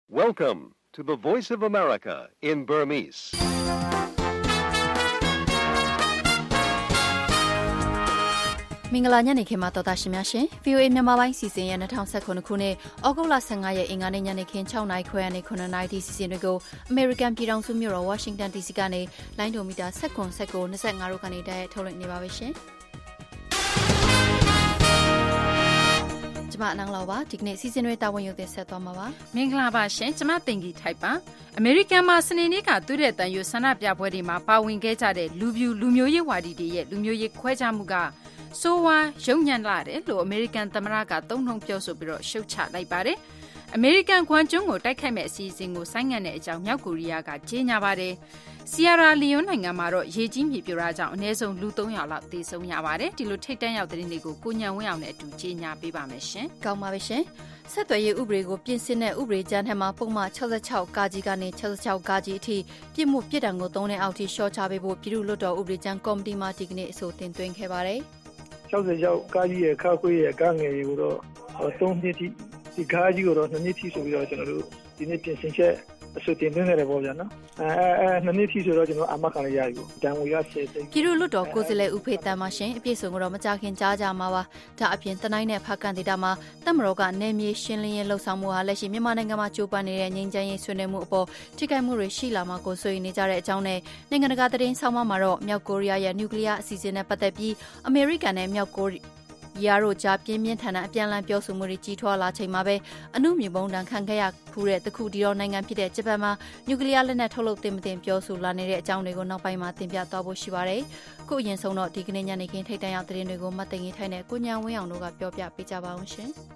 Welcome to the Voice of America in Burmese. ။မင်္ဂလာညနေခင်းမှာတော်တာရှင်များရှင် VOA မြန်မာပိုင်းစီစဉ်ရ2019ခုနှစ်ဩဂုတ်လ15ရက်အင်္ဂါနေ့ညနေခင်း6:00နာရီခွဲကနေ9:00နာရီထိစီစဉ်တွေကို American ပြည်ထောင်စုမြို့တော် Washington DC ကနေလိုင်းဒိုမီတာ19 19 25တို့ကနေတိုက်ရိုက်ထုတ်လွှင့်နေပါပြီရှင်။ကျမအနန်းလောက်ပါဒီကနေ့စီစဉ်တွေတာဝန်ယူတင်ဆက်သွားမှာပါမင်္ဂလာပါရှင်ကျမတင်ကြီးထိုက်ပါအမေရိကန်မှာစနေနေ့ကသူတဲ့တန်ယူဆန္ဒပြပွဲတွေမှာပါဝင်ခဲ့ကြတဲ့လူမျိုးရေးဝါဒီတွေရဲ့လူမျိုးရေးခွဲခြားမှုကဆိုဝါရုံညံ့လာတယ်လို့အမေရိကန်သမ္မတကသုံးနှုန်းပြောဆိုပြီးတော့ရှုတ်ချလိုက်ပါတယ်အမေရိကန်ခွန်ကျွန်းကိုတိုက်ခိုက်မဲ့အစီအစဉ်ကိုဆိုင်းငံ့တဲ့အကြောင်းမြောက်ကိုရီးယားကကြေညာပါတယ်ဆီယာရာလီယွန်းနိုင်ငံမှာတော့ရေကြီးမြေပြိုတာကြောင့်အနည်းဆုံးလူ300လောက်သေဆုံးရပါတယ်ဒီလိုထိတ်တန့်ရောက်တဲ့တွေကိုကိုညံဝင်းအောင်နဲ့အတူကြေညာပေးပါမယ်ရှင်ကောင်းပါပြီရှင်ဆက်သွယ်ရေးဥပဒေကိုပြင်ဆင်တဲ့ဥပဒေကြမ်းထဲမှာပုံမှန်66ကာကြီးကနေ66ကာကြီးအထိပြစ်မှုပြစ်ဒဏ်ကို3နှစ်အောက်ထိလျှော့ချပေးဖို့ပြည်သူ့လွှတ်တော်ဥပဒေကြမ်းကော်မတီမှဒီကနေ့အဆိုတင်သွင်းခဲ့ပါတယ် 66ကားကြီးရဲ့ခါခွေးရဲ့ကားငယ်တွေကိုတော့3နှစ်ထိဒီကားကြီးကိုတော့2နှစ်ထိဆိုပြီးတော့ကျွန်တော်တို့ဒီနေ့ပြင်ဆင်ချက်အဆိုတင်သွင်းခဲ့တယ်ပေါ့ဗျာနော်2နှစ်ထိဆိုတော့ကျွန်တော်အာမခံရရပြီတန်ငွေရ10သိန်းပြည်သူ့လွှတ်တော်ကိုယ်စားလှယ်ဦးဖေတန်းမရှင်အပြည့်စုံကတော့မကြခင်ကြားကြမှာပါဒါအပြင်တနိုင်းနဲ့ဖားကန်ဒေတာမှာတပ်မတော်ကနေမြေရှင်းလင်းရေးလှုပ်ဆောင်မှုဟာလက်ရှိမြန်မာနိုင်ငံမှာကြိုးပမ်းနေတဲ့ငြိမ်းချမ်းရေးဆွေးနွေးမှုအပေါ်ထိခိုက်မှုတွေရှိလာမှာကိုစိုးရိမ်နေကြတဲ့အကြောင်းနဲ့နိုင်ငံတကာသတင်းဆောင်မမှာတော့မြောက်ကိုရီးယားရဲ့နျူကလ িয়ার အစီအစဉ်နဲ့ပတ်သက်ပြီးအမေရိကန်နဲ့မြောက်ကိုရီးယားတို့ကြားပြင်းပြင်းထန်ထန်အပြန်အလှန်ပြောဆိုမှုတွေကြီးထွားလာချိန်မှာပဲအနုမြူပုံတန်ခံခဲ့ရဖူးတဲ့တခုဒီတော့နိုင်ငံဖြစ်တဲ့ဂျပန်မှာနျူကလ িয়ার လက်နက်ထုတ်လုပ်တင်မတင်ပြောဆိုလာနေတဲ့အကြောင်းတွေကိုနောက်ပိုင်းမှာတင်ပြသွားဖို့ရှိပါတယ်။ခုအရင်ဆုံးတော့ဒီကနေ့ညနေခင်းထိတ်တန့်ရောက်သတင်းတွေကိုမတ်သိင်ကြီးထိုင်နဲ့ကိုညာဝင်းအောင်တို့ကပြောပြပေးကြပါအောင်ရှင်။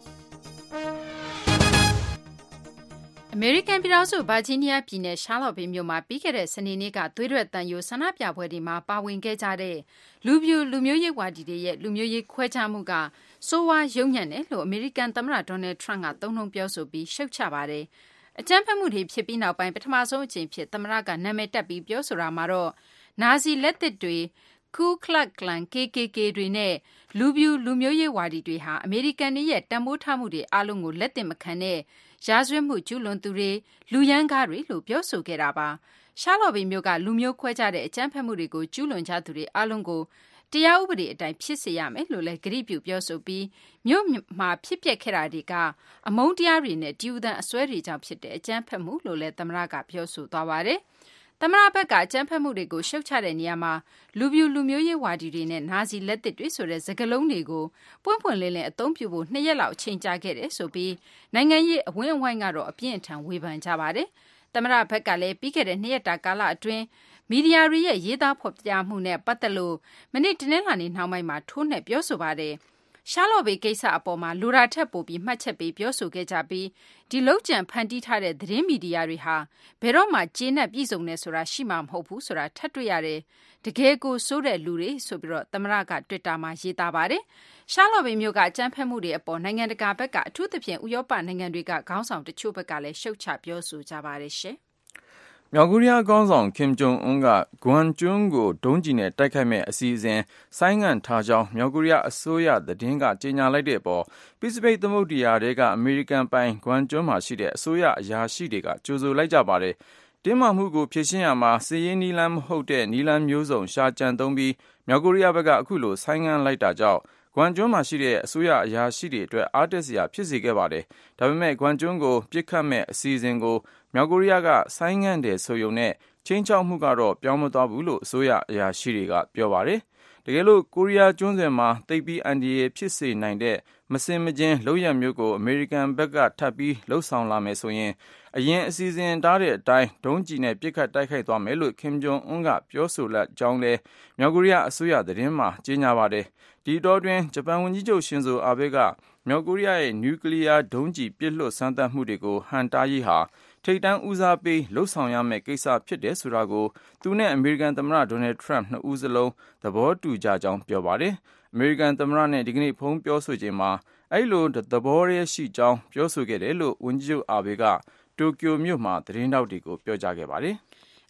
အမေရိကန်ပြည်ထောင်စုဗာဂျီးနီးယားပြည်နယ်ရှားလော့ဗေးမြို့မှာပြီးခဲ့တဲ့စနေနေ့ကသွေးထွက်သံယိုဆန္ဒပြပွဲတွေမှာပါဝင်ခဲ့ကြတဲ့လူမျိုးရေးဝါဒီတွေရဲ့လူမျိုးရေးခွဲခြားမှုကဆိုးဝါးရုံညံ့တယ်လို့အမေရိကန်သမ္မတဒေါ်နယ်ထရန့်ကသုံးနှုန်းပြောဆိုပြီးရှုတ်ချပါတယ်။အကြမ်းဖက်မှုတွေဖြစ်ပြီးနောက်ပိုင်းပထမဆုံးအကြိမ်ဖြစ်သမ္မတကနာမည်တက်ပြီးပြောဆိုတာမှာတော့နာဇီလက်သစ်တွေKu Klux Klan KKK တွေနဲ့လူမျိုးရေးဝါဒီတွေဟာအမေရိကန်ရဲ့တန်ဖိုးထားမှုတွေအားလုံးကိုလက်သင့်မခံတဲ့ရာဇဝတ်မှုကျူးလွန်သူတွေလူရန်ကားတွေလို့ပြောဆိုခဲ့တာပါရှားလော့ဗေးမြို့ကလူမျိုးခွဲခြားတဲ့အကြမ်းဖက်မှုတွေကိုကျူးလွန်ကြသူတွေအားလုံးကိုတရားဥပဒေအတိုင်းဖြစ်စေရမယ်လို့လည်းကတိပြုပြောဆိုပြီးမြို့မှာဖြစ်ပျက်ခဲ့တာတွေကအမုန်းတရားတွေနဲ့ဒီဥဒန်အစွဲတွေကြောင့်ဖြစ်တဲ့အကြမ်းဖက်မှုလို့လည်းသမ္မတကပြောဆိုသွားပါတယ်သမ္မတဘက်ကအကြမ်းဖက်မှုတွေကိုရှုတ်ချတဲ့နေရာမှာလူမျိုးရေးဝါဒီတွေနဲ့နာဇီလက်သစ်တွေဆိုတဲ့စကားလုံးတွေကိုပွင့်ပွင့်လင်းလင်းအသုံးပြုဖို့2ရက်လောက်အချိန်ကြာခဲ့တယ်ဆိုပြီးနိုင်ငံရေးအဝန်းအဝိုင်းကတော့အပြင်းအထန်ဝေဖန်ကြပါတယ်သမ္မတဘက်ကလည်းပြီးခဲ့တဲ့2ရက်တာကာလအတွင်းမီဒီယာတွေရဲ့ရေးသားဖော်ပြမှုနဲ့ပတ်သက်လို့မနေ့တနင်္လာနေ့နှောင်းပိုင်းမှာထိုးနှက်ပြောဆိုပါတယ်ရှားလော့ဗေးကိစ္စအပေါ်မှာလူရာထက်ပိုပြီးမှတ်ချက်ပေးပြောဆိုခဲ့ကြပြီးဒီလောက်ကျန်ဖန်တီးထားတဲ့သတင်းမီဒီယာတွေဟာဘယ်တော့မှကျေနပ်ပြည့်စုံနေဆိုတာရှိမှာမဟုတ်ဘူးဆိုတာထပ်တွေ့ရတယ်တကယ်ကိုစိုးတဲ့လူတွေဆိုပြီးတော့သမ္မတက Twitter မှာရေးသားပါတယ်ရှားလော့ဗေးမျိုးကအကြမ်းဖက်မှုတွေအပေါ်နိုင်ငံတကာဘက်ကအထူးသဖြင့်ဥရောပနိုင်ငံတွေကခေါင်းဆောင်တချို့ဘက်ကလည်းရှုတ်ချပြောဆိုကြပါတယ်ရှင်မြောက်ကိုရီးယားခေါင်းဆောင်ကင်ဂျုံအွန်းကဂွမ်ကျွန်းကိုဒုံးကျည်နဲ့တိုက်ခိုက်မဲ့အစီအစဉ်ဆိုင်းငံ့ထားကြောင်းမြောက်ကိုရီးယားအစိုးရသတင်းကကြေညာလိုက်တဲ့အပေါ်ပစိဖိတ်သမုဒ္ဒရာထဲကအမေရိကန်ပိုင်ဂွမ်ကျွန်းမှာရှိတဲ့အစိုးရအရာရှိတွေကကြိုဆိုလိုက်ကြပါတယ်။တင်းမာမှုကိုဖြေရှင်းရမှာစစ်ရေးနည်းလမ်းမဟုတ်တဲ့နည်းလမ်းမျိုးစုံရှာကြံသုံးပြီးမြောက်ကိုရီးယားဘက်ကအခုလိုဆိုင်းငံ့လိုက်တာကြောင့်ဂွမ်ကျွန်းမှာရှိတဲ့အစိုးရအရာရှိတွေအတွက်အားတက်စရာဖြစ်စေခဲ့ပါတယ်။ဒါပေမဲ့ဂွမ်ကျွန်းကိုပစ်ခတ်မဲ့အစီအစဉ်ကိုမြောက်ကိုရီးယားကဆိုင်းငံ့တယ်ဆိုရုံနဲ့ချင်းချောက်မှုကတော့ပြောင်းမသွားဘူးလို့အစိုးရအရာရှိတွေကပြောပါတယ်။တကယ်လို့ကိုရီးယားကျွန်းဆွယ်မှာသိပ်ပြီးအန္တရာယ်ဖြစ်စေနိုင်တဲ့မစင်မချင်းလုပ်ရမျိုးကိုအမေရိကန်ဘက်ကထပ်ပြီးလှုပ်ဆောင်လာမယ်ဆိုရင်အရင်အစီအစဉ်ထားတဲ့အတိုင်းဒုံးကျည်နဲ့ပစ်ခတ်တိုက်ခိုက်သွားမယ်လို့ကင်ဂျုံအွန်းကပြောဆိုလက်ကြောင်းလဲမြောက်ကိုရီးယားအစိုးရသတင်းမှာကြေညာပါတယ်။ဒီတော့တွင်ဂျပန်ဝန်ကြီးချုပ်ရှင်ဇိုအာဘေးကမြောက်ကိုရီးယားရဲ့နျူကလ িয়ার ဒုံးကျည်ပစ်လွှတ်စမ်းသပ်မှုတွေကိုဟန်တားရေးဟာထိပ်တန်းဦးစားပေးလှုပ်ဆောင်ရမယ့်ကိစ္စဖြစ်တယ်ဆိုတာကိုသူနဲ့အမေရိကန်သမ္မတဒေါ်နယ်ထရန့်နှစ်ဦးစလုံးသဘောတူကြကြောင်းပြောပါတယ်။အမေရိကန်သမ္မတနဲ့ဒီကနေ့ဖုန်းပြောဆိုချိန်မှာအဲ့လိုသဘောရရှိကြောင်းပြောဆိုခဲ့တယ်လို့ဝန်ကြီးချုပ်အာဘေးကတိုကျိုမြို့မှာသတင်းထောက်တွေကိုပြောကြားခဲ့ပါတယ်။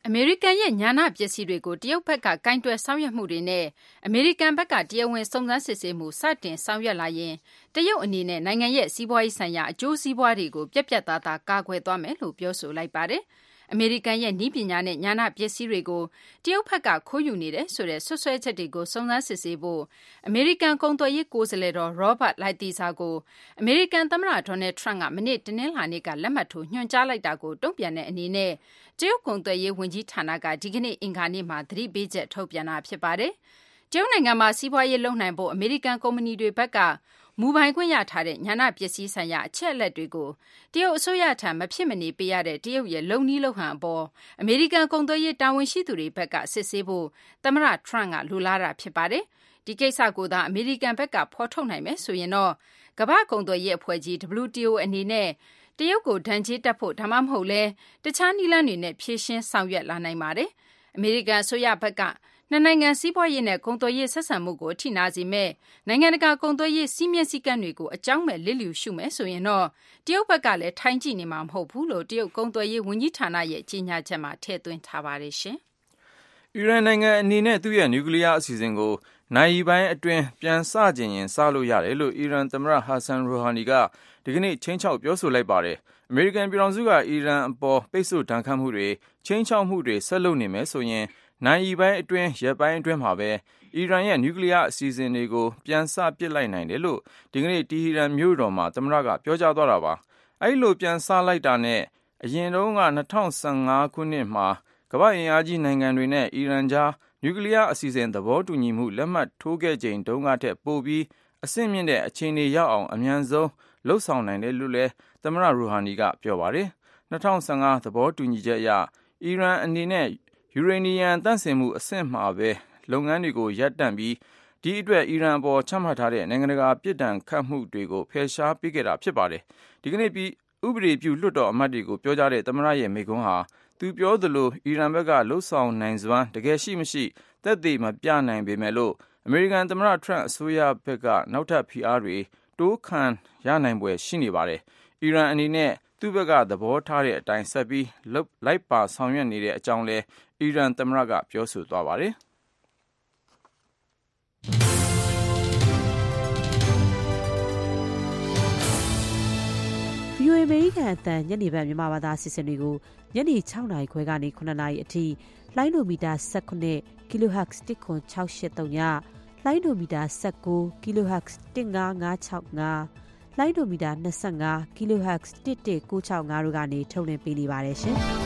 အမေရိကန်ရဲ့ညာနာပစ္စည်းတွေကိုတရုတ်ဘက်ကကင်တွယ်ဆောင်ရွက်မှုတွေနဲ့အမေရိကန်ဘက်ကတရားဝင်စုံစမ်းစစ်ဆေးမှုစတင်ဆောင်ရွက်လာရင်တရုတ်အနေနဲ့နိုင်ငံရဲ့စီးပွားရေးဆိုင်ရာအကျိုးစီးပွားတွေကိုပြတ်ပြတ်သားသားကာကွယ်သွားမယ်လို့ပြောဆိုလိုက်ပါတယ်။အမေရိကန်ရဲ့နည်းပညာနဲ့ညာနာပစ္စည်းတွေကိုတရုတ်ဘက်ကခိုးယူနေတယ်ဆိုတဲ့ဆွဆွဲချက်တွေကိုစုံစမ်းစစ်ဆေးဖို့အမေရိကန်ကုန်သွယ်ရေးကိုယ်စားလှယ်တော် Robert Lighthizer ကိုအမေရိကန်သမ္မတ Donald Trump ကမနေ့တနင်္လာနေ့ကလက်မှတ်ထိုးညွှန်ကြားလိုက်တာကိုတုံ့ပြန်တဲ့အနေနဲ့တရုတ်ကုန်သွယ်ရေးဝန်ကြီးဌာနကဒီကနေ့အင်္ဂါနေ့မှာသတိပေးချက်ထုတ်ပြန်တာဖြစ်ပါတယ်။တရုတ်နိုင်ငံမှာစီးပွားရေးလုပ်နိုင်ဖို့အမေရိကန်ကုမ္ပဏီတွေဘက်ကမူပိုင်ခွင့်ရထားတဲ့ညာနာပစ္စည်းဆိုင်ရာအချက်အလက်တွေကိုတရုတ်အစိုးရထံမဖြစ်မနေပေးရတဲ့တရုတ်ရဲ့လုံနည်းလုံဟန်အပေါ်အမေရိကန်ကုန်သွယ်ရေးတာဝန်ရှိသူတွေဘက်ကစစ်ဆေးဖို့သမ္မတ Trump ကလိုလားတာဖြစ်ပါတယ်။ဒီကိစ္စကိုသာအမေရိကန်ဘက်ကဖော်ထုတ်နိုင်မယ်ဆိုရင်တော့ကမ္ဘာ့ကုန်သွယ်ရေးအဖွဲ့ကြီး WTO အနေနဲ့တရုတ်ကိုဒဏ်ကြေးတက်ဖို့ဒါမှမဟုတ်လဲတခြားနည်းလမ်းတွေနဲ့ဖြည့်ရှင်းဆောင်ရွက်လာနိုင်ပါတယ်။အမေရိကန်အစိုးရဘက်ကနှစ်နိုင်ငံစီးပွားရေးနဲ့ကုန်သွယ်ရေးဆက်ဆံမှုကိုအထိနာစေမဲ့နိုင်ငံတကာကုန်သွယ်ရေးစီးမြင့်စည်းကမ်းတွေကိုအကြောင်းမဲ့လစ်လျူရှုမယ်ဆိုရင်တော့တရုတ်ဘက်ကလည်းထိုင်ကြည့်နေမှာမဟုတ်ဘူးလို့တရုတ်ကုန်သွယ်ရေးဝန်ကြီးဌာနရဲ့ကြေညာချက်မှာထည့်သွင်းထားပါတယ်ရှင်။အီရန်နိုင်ငံအနေနဲ့သူ့ရဲ့နျူကလ িয়ার အစီအစဉ်ကိုနိုင်ပိုင်းအတွင်းပြန်စကျင်ရင်စလို့ရတယ်လို့အီရန်သမ္မတဟာဆန်ရူဟာနီကဒီကနေ့ချင်းချောက်ပြောဆိုလိုက်ပါတယ်။အမေရိကန်ပြည်ထောင်စုကအီရန်အပေါ်ပိတ်ဆို့ဒဏ်ခတ်မှုတွေချင်းချောက်မှုတွေဆက်လုပ်နေမယ်ဆိုရင်နိုင်ပိုင်းအတွင်းရက်ပိုင်းအတွင်းမှာပဲအီရန်ရဲ့နျူကလ িয়ার အစီအစဉ်တွေကိုပြန်စပစ်လိုက်နိုင်တယ်လို့ဒီကနေ့တီဟီရန်မြို့တော်မှာသမ္မတကပြောကြားသွားတာပါ။အဲဒီလိုပြန်စလိုက်တာနဲ့အရင်တုန်းက2015ခုနှစ်မှာကမ္ဘာ့အင်အားကြီးနိုင်ငံတွေနဲ့အီရန်ကြားနျူကလ িয়ার အစီအစဉ်သဘောတူညီမှုလက်မှတ်ထိုးခဲ့ချိန်တုန်းကထက်ပိုပြီးအဆင့်မြင့်တဲ့အခြေအနေရောက်အောင်အမြန်ဆုံးလှုပ်ဆောင်နိုင်တယ်လို့လည်းသမ္မတရူဟာနီကပြောပါတယ်။2015သဘောတူညီချက်အရအီရန်အနေနဲ့ယူရေနီယံသန့်စင်မှုအဆင့်မှာပဲလုပ်ငန်းတွေကိုရပ်တန့်ပြီးဒီအတွက်အီရန်အပေါ်ချမှတ်ထားတဲ့နိုင်ငံတကာပြစ်ဒဏ်ခတ်မှုတွေကိုဖယ်ရှားပေးခဲ့တာဖြစ်ပါတယ်။ဒီကနေ့ပြီးဥပဒေပြုလွှတ်တော်အမတ်တွေကိုပြောကြားတဲ့သမ္မတရဲ့မိန့်ခွန်းဟာသူပြောသလိုအီရန်ဘက်ကလှုပ်ဆောင်နိုင်စွမ်းတကယ်ရှိမရှိသက်သေမပြနိုင်ပေမဲ့လို့အမေရိကန်သမ္မတထရန့်အစိုးရဘက်ကနောက်ထပ်ဖိအားတွေတိုးခံရနိုင်ဖွယ်ရှိနေပါတယ်။အီရန်အနေနဲ့သူ့ဘက်ကသဘောထားတဲ့အတိုင်းဆက်ပြီးလိုက်ပါဆောင်ရွက်နေတဲ့အကြောင်းလည်းအီရန်သမ္မတကပြောဆိုသွားပါတယ်။ VOA အမေရိကန်အသံညနေပိုင်းမြန်မာဘာသာအစီအစဉ်တွေကိုညနေ6နာရီခွဲကနေ9နာရီအထိလိုင်းဒိုမီတာ19 kHz 10683ညလိုင်းဒိုမီတာ19 kHz 15565လိုင်းဒိုမီတာ25 kHz 11965တို့ကနေထုတ်လွှင့်ပေးနေပါတယ်ရှင်။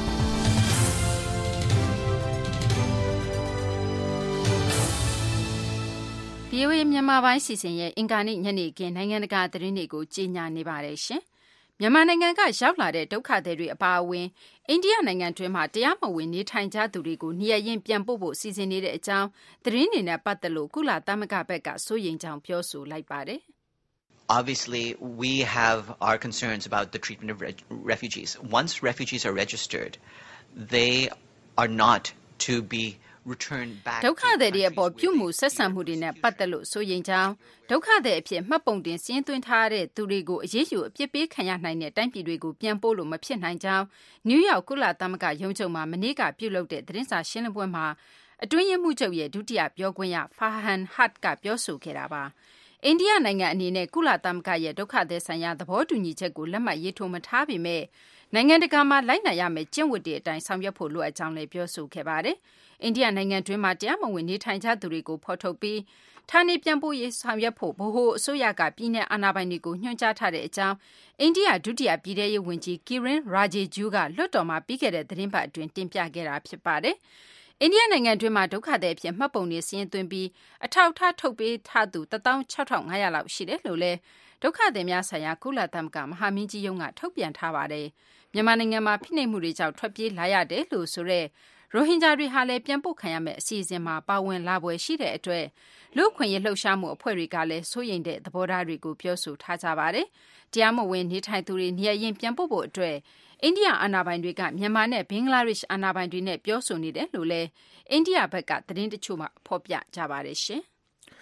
VOA မြန်မာပိုင်းစီစဉ်ရဲ့အင်္ဂါနေ့ညနေခင်းနိုင်ငံတကာသတင်းတွေကိုကြီးညာနေပါတယ်ရှင်။မြန်မာနိုင်ငံကရောက်လာတဲ့ဒုက္ခသည်တွေအပါအဝင်အိန္ဒိယနိုင်ငံတွင်းမှာတရားမဝင်နေထိုင်ကြသူတွေကိုနေရာရင်းပြန်ပို့ဖို့စီစဉ်နေတဲ့အကြောင်းသတင်းတွေနဲ့ပတ်သက်လို့ကုလသမဂ္ဂဘက်ကစိုးရိမ်ကြောင်းပြောဆိုလိုက်ပါတယ်။ Obviously, we have our concerns about the treatment of refugees. Once refugees are registered, they are not to be returned back. ဒုက္ခသည်တွေအပေါ်ပြုမှုဆက်ဆံမှုတွေနဲ့ပတ်သက်လို့စိုးရိမ်ကြောင်းဒုက္ခသည်အဖြစ်မှတ်ပုံတင်စီးရင်သွင်းထားတဲ့သူတွေကိုအရေးယူအပြစ်ပေးခံရနိုင်တဲ့တိုင်းပြည်တွေကိုပြန်ပို့လို့မဖြစ်နိုင်ကြောင်းနယူးယောက်ကုလသမဂ္ဂရုံးချုပ်မှာမနေ့ကပြုလုပ်တဲ့သတင်းစာရှင်းလင်းပွဲမှာအတွင်းရေးမှူးချုပ်ရဲ့ဒုတိယပြောခွင့်ရ Farhan Haq ကပြောဆိုခဲ့တာပါ။အိန္ဒိယနိုင်ငံအနေနဲ့ကုလသမဂ္ဂရဲ့ဒုက္ခသည်ဆိုင်ရာသဘောတူညီချက်ကိုလက်မှတ်ရေးထိုးမထားပေမဲ့နိုင်ငံတကာမှာလိုက်နာရမယ့်ကျင့်ဝတ်တွေအတိုင်းဆောင်ရွက်ဖို့လိုအပ်ကြောင်းလည်းပြောဆိုခဲ့ပါတယ်။အိန္ဒိယနိုင်ငံတွင်းမှာတရားမဝင်နေထိုင်ကြသူတွေကိုဖော်ထုတ်ပြီးဌာနေပြန်ပို့ရေးဆောင်ရွက်ဖို့ဗဟိုအစိုးရကပြည်내အာဏာပိုင်တွေကိုညွှန်ကြားထားတဲ့အကြောင်းအိန္ဒိယဒုတိယပြည်ထရေးဝန်ကြီး Kiren Rijiju ကလွှတ်တော်မှာပြီးခဲ့တဲ့သတင်းပတ်အတွင်းတင်ပြခဲ့တာဖြစ်ပါတယ်။အိန္ဒိယနိုင်ငံတွင်းမှာဒုက္ခသည်အဖြစ်မှတ်ပုံတွေစီးရင်သွင်းပြီးအထောက်အထားထုတ်ပေးထားသူ 16500 လောက်ရှိတယ်လို့လည်းဒုက္ခသည်များဆိုင်ရာကုလသမဂ္ဂမဟာမင်းကြီးရုံးကထုတ်ပြန်ထားပါတယ်။မြန်မာနိုင်ငံမှာဖိနှိပ်မှုတွေကြောင့်ထွက်ပြေးလာရတယ်လို့ဆိုတဲ့ရိုဟင်ဂျာတွေဟာလည်းပြန်ပို့ခံရမယ့်အစီအစဉ်မှာပါဝင်လာပွဲရှိတဲ့အတွက်လူ့အခွင့်အရေးလှုပ်ရှားမှုအဖွဲ့တွေကလည်းစိုးရိမ်တဲ့သဘောထားတွေကိုပြောဆိုထားကြပါတယ်။တရားမဝင်နေထိုင်သူတွေနေရာရင်းပြန်ပို့ဖို့အတွက်အိန္ဒိယအာဏာပိုင်တွေကမြန်မာနဲ့ဘင်္ဂလားဒေ့ရှ်အာဏာပိုင်တွေနဲ့ပြောဆိုနေတယ်လို့လည်းအိန္ဒိယဘက်ကသတင်းတချို့မှဖော်ပြကြပါတယ်ရှင်။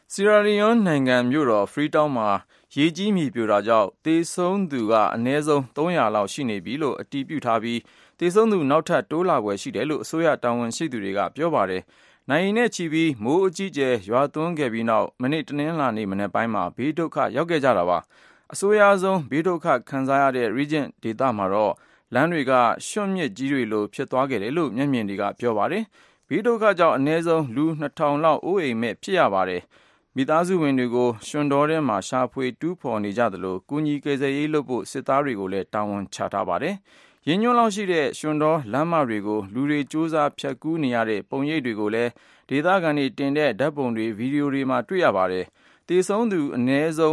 ဆီရာလီယွန်းနိုင်ငံမြို့တော် Freetown မှာရေကြီးမြေပြိုတာကြောင့်သေဆုံးသူကအနည်းဆုံး300လောက်ရှိနေပြီလို့အတည်ပြုထားပြီးသေဆုံးသူနောက်ထပ်တိုးလာဖွယ်ရှိတယ်လို့အစိုးရတာဝန်ရှိသူတွေကပြောပါတယ်။နိုင်နဲ့ချီပြီးမိုးအကြီးကျယ်ရွာသွန်းခဲ့ပြီးနောက်မနေ့တနင်္လာနေ့မနက်ပိုင်းမှာဘေးဒုက္ခရောက်ခဲ့ကြတာပါ။အဆိုးရွားဆုံးဘေးဒုက္ခခံစားရတဲ့ Regent ဒေသမှာတော့လမ်းတွေကရွှံ့မြစ်ကြီးတွေလိုဖြစ်သွားခဲ့တယ်လို့မျက်မြင်တွေကပြောပါတယ်။ဘေးဒုက္ခကြောင့်အနည်းဆုံးလူ 2000 လောက်အိုးအိမ်မဲ့ဖြစ်ရပါတယ်။မိသားစုဝင်တွေကိုရွှံတောထဲမှာရှာဖွေတူးဖော်နေကြသလိုကူညီကယ်ဆယ်ရေးလုပ်ဖို့စစ်သားတွေကိုလည်းတာဝန်ချထားပါတယ်။ရင်းညွှန်းလောက်ရှိတဲ့ရွှံတောလမ်းမတွေကိုလူတွေစူးစမ်းဖြတ်ကူးနေရတဲ့ပုံရိပ်တွေကိုလည်းဒေသခံတွေတင်တဲ့ဓာတ်ပုံတွေဗီဒီယိုတွေမှာတွေ့ရပါတယ်။သေဆုံးသူအနည်းဆုံး